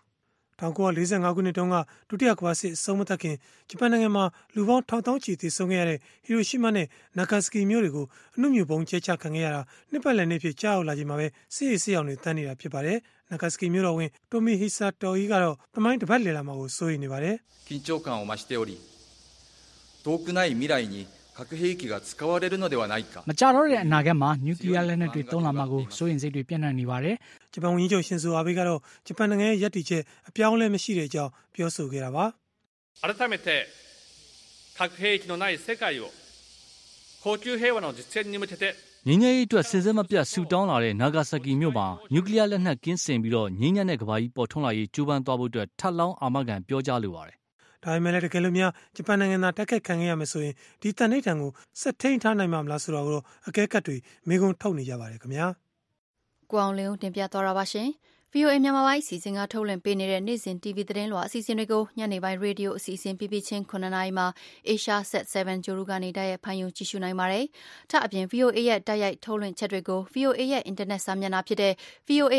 1945ခုနှစ်တုန်းကဒုတိယကမ္ဘာစစ်အဆုံးမသတ်ခင်ဂျပန်နိုင်ငံမှာလူပေါင်းထောင်ထောင်ချီတည်ဆုံးခဲ့ရတဲ့ဟီရိုရှီမာနဲ့နာဂါစကီမြို့တွေကိုအနုမြူဘုံကျဲချခံခဲ့ရတာနှစ်ပတ်လည်နေ့ဖြစ်ကြောက်လာချိန်မှာပဲစစ်ရေးစစ်အောင်တွေတန်းနေတာဖြစ်ပါတယ်နာဂါစကီမြို့တော်ဝင်တိုမီဟီဆာတိုအီကတော့တမိုင်းတစ်ပတ်လည်လာမှာကိုစိုးရိမ်နေပါတယ်緊張感を増しており遠くない未来に核兵器が使われるのではないかမကြတော့တဲ့အနာဂတ်မှာနျူကလ িয়ার လက်နက်တွေသုံးလာမှာကိုစိုးရိမ်စိတ်တွေပြန့်နှံ့နေပါတယ်ဂျပန်ဝန်ကြီးချုပ်ရှင်ဇိုအာဘေးကတော့ဂျပန်နိုင်ငံရဲ့ရည်တည်ချက်အပြောင်းအလဲမရှိတဲ့အကြောင်းပြောဆိုခဲ့တာပါ改めて核兵器のない世界を恒久平和の実現に向けてငြိမ်းချမ်းရေးအတွက်စဉ်ဆက်မပြတ်ဆူတောင်းလာတဲ့နာဂါဆာကီမြို့မှာနျူကလ িয়ার လက်နက်ကင်းစင်ပြီးတော့ငြိမ်းချမ်းတဲ့ကမ္ဘာကြီးပေါ်ထွန်းလာရေးကြိုးပမ်းသွားဖို့အတွက်ထပ်လောင်းအာမခံပြောကြားလိုပါတယ်ဒါပေမဲ့လည်းတကယ်လို့များဂျပန်နိုင်ငံသားတိုက်ခိုက်ခံရမယ်ဆိုရင်ဒီတန်ဋိဌာန်ကိုဆက်ထိန်ထားနိုင်မှာမလားဆိုတော့အကဲခတ်တွေမေးခွန်းထုတ်နေကြပါတယ်ခင်ဗျာ။ကိုအောင်လင်းတင်ပြသွားတာပါရှင်။ VOA မြန်မာပိုင်းအစီအစဉ်ကထုတ်လွှင့်ပေးနေတဲ့နေ့စဉ် TV သတင်းလွှာအစီအစဉ်တွေကိုညနေပိုင်းရေဒီယိုအစီအစဉ်ပြီးချင်း9နာရီမှာ Asia Set 7ဂျိုရူကနေတိုက်ရိုက်ဖန်ယုံကြည့်ရှုနိုင်ပါတယ်။ထပ်အပြင် VOA ရဲ့တိုက်ရိုက်ထုတ်လွှင့်ချက်တွေကို VOA ရဲ့အင်တာနက်စာမျက်နှာဖြစ်တဲ့ VOA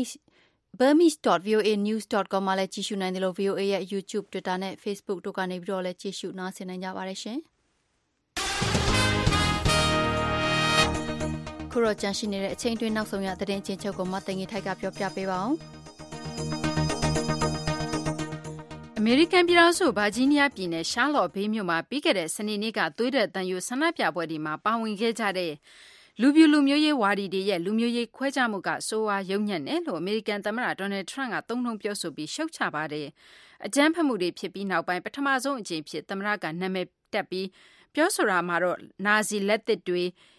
Burmese.voanews.com မှာလည်းကြည့်ရှုနိုင်တယ်လို့ VOA ရဲ့ YouTube, Twitter နဲ့ Facebook တို့ကနေပြီးတော့လည်းကြည့်ရှုနားဆင်နိုင်ကြပါတယ်ရှင်။ခုတော့ကြန့်ရှိနေတဲ့အချိန်တွင်းနောက်ဆုံးရသတင်းချင်းချုပ်ကိုမသိင်္ဂီထိုက်ကပြောပြပေးပါအောင်။အမေရိကန်ပြည်ထောင်စုဗာဂျီးနီးယားပြည်နယ်ရှားလော့ဘေးမြို့မှာပြီးခဲ့တဲ့စနေနေ့ကသွေးထွက်သံယိုဆန္ဒပြပွဲတွေမှာပါဝင်ခဲ့ကြတဲ့လူပြူလူမျိုးရေးဝါဒီတွေရဲ့လူမျိုးရေးခွဲခြားမှုကဆိုးဝါးယုံညံ့တယ်လို့အမေရိကန်သမ္မတဒေါ်နယ်ထရန့်ကသုံးနှုန်းပြောဆိုပြီးရှုတ်ချပါတယ်။အကြမ်းဖက်မှုတွေဖြစ်ပြီးနောက်ပိုင်းပထမဆုံးအကြိမ်ဖြစ်သမ္မတကနာမည်တက်ပြီးပြောဆိုတာမှာတော့နာဇီလက်သစ်တွေ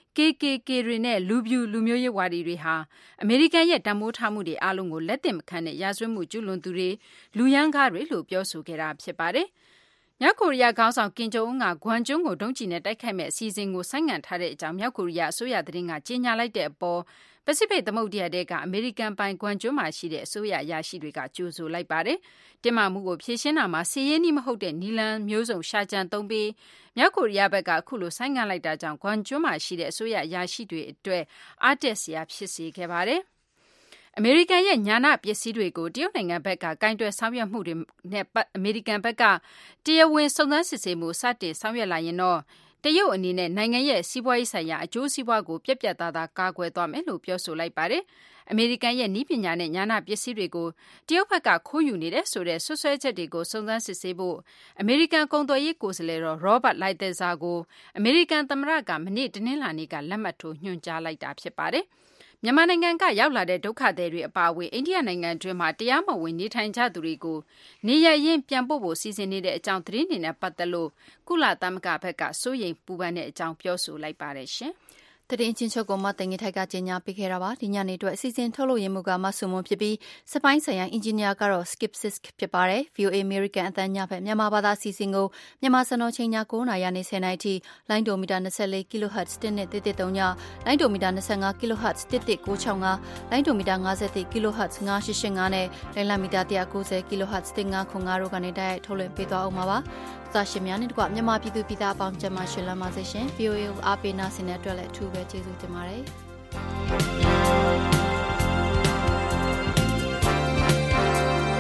KKK တွေနဲ့လူပြူလူမျိုးရေးဝါဒီတွေဟာအမေရိကန်ရဲ့တံမိုးထားမှုတွေအားလုံးကိုလက်သင့်မခံတဲ့ရာဇဝတ်မှုကျူးလွန်သူတွေလူရန်ကားတွေလို့ပြောဆိုခဲ့တာဖြစ်ပါတယ်။မြောက်ကိုရီးယားခေါင်းဆောင်ကင်ဂျုံအွန်းကဂွမ်ကျွန်းကိုဒုံးကျည်နဲ့တိုက်ခိုက်မဲ့အစီအစဉ်ကိုဆိုင်းငံ့ထားတဲ့အကြောင်းမြောက်ကိုရီးယားအစိုးရသတင်းကကြေညာလိုက်တဲ့အပေါ်ပစိဖိတ်သမုဒ္ဒရာထဲကအမေရိကန်ပိုင်ဂွမ်ကျွန်းမှာရှိတဲ့အစိုးရအရာရှိတွေကကြိုဆိုလိုက်ပါတယ်။တင်းမာမှုကိုဖြေရှင်းတာမှာစီးရဲနှီးမဟုတ်တဲ့နီလန်မျိုးစုံရှာကြံသုံးပြီးမြောက်ကိုရီးယားဘက်ကအခုလိုဆိုင်းငံ့လိုက်တာကြောင့်ဂွမ်ကျွန်းမှာရှိတဲ့အစိုးရအရာရှိတွေအတွက်အားတက်စရာဖြစ်စေခဲ့ပါတယ်။အမေရိကန်ရဲ့ညာနာပစ္စည်းတွေကိုတရုတ်နိုင်ငံဘက်ကကင်တွယ်ဆောင်ရွက်မှုတွေနဲ့အမေရိကန်ဘက်ကတရားဝင်စုံစမ်းစစ်ဆေးမှုစတင်ဆောင်ရွက်လာရင်တော့တရုတ်အနေနဲ့နိုင်ငံရဲ့စီးပွားရေးဆိုင်ရာအကျိုးစီးပွားကိုပြက်ပြက်သားသားကာကွယ်သွားမယ်လို့ပြောဆိုလိုက်ပါတယ်။အမေရိကန်ရဲ့နည်းပညာနဲ့ညာနာပစ္စည်းတွေကိုတရုတ်ဘက်ကခိုးယူနေတဲ့ဆိုတဲ့ဆွဆွဲချက်တွေကိုစုံစမ်းစစ်ဆေးဖို့အမေရိကန်ကုန်သွယ်ရေးကိုယ်စားလှယ်တော် Robert Lighthizer ကိုအမေရိကန်သမ္မတကမနေ့တနင်္လာနေ့ကလက်မှတ်ထိုးညွှန်ကြားလိုက်တာဖြစ်ပါတယ်။မြန်မာနိုင်ငံကရောက်လာတဲ့ဒုက္ခသည်တွေအပါအဝင်အိန္ဒိယနိုင်ငံတွင်းမှာတရားမဝင်နေထိုင်ကြသူတွေကိုနေရရင်ပြန်ပို့ဖို့စီစဉ်နေတဲ့အကြောင်းသတင်းတွေနဲ့ပတ်သက်လို့ကုလသမဂ္ဂဘက်ကစိုးရိမ်ပူပန်တဲ့အကြောင်းပြောဆိုလိုက်ပါတယ်ရှင်။သတင်းချင်းချုပ်ကိုမသိင်္ဂီထိုက်ကကြေညာပေးခဲ့တာပါဒီညနေအတွက်အစီအစဉ်ထုတ်လို့ရမှုကမဆုမွန်ဖြစ်ပြီးစပိုင်းဆိုင်ရာအင်ဂျင်နီယာကတော့ Skip Sisk ဖြစ်ပါတယ် VOA American အသံညဖက်မြန်မာဘာသာစီစဉ်ကိုမြန်မာစံတော်ချိန်ည9:00နာရီနဲ့10:00နာရီထိလိုင်းဒိုမီတာ24 kHz 1နဲ့1.3ညလိုင်းဒိုမီတာ25 kHz 1.965လိုင်းဒိုမီတာ50 kHz 9.85နဲ့လိုင်းလမီတာ190 kHz 1.5တို့ကနေတိုက်ရိုက်ထုတ်လွှင့်ပေးသွားအောင်ပါပါသာရှင်များနဲ့တကွမြန်မာပြည်သူပြည်သားအပေါင်းကျမရှင်လမ်းပါစေရှင် VOA ကိုအားပေးနာဆင်တဲ့အတွက်လည်းအထူးပဲကျေးဇူးတင်ပါတယ်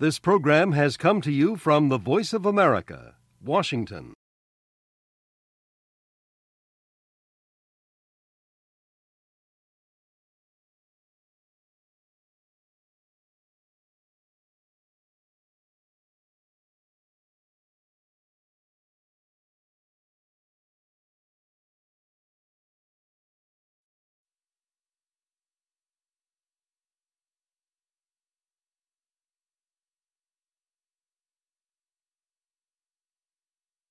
This program has come to you from the Voice of America, Washington.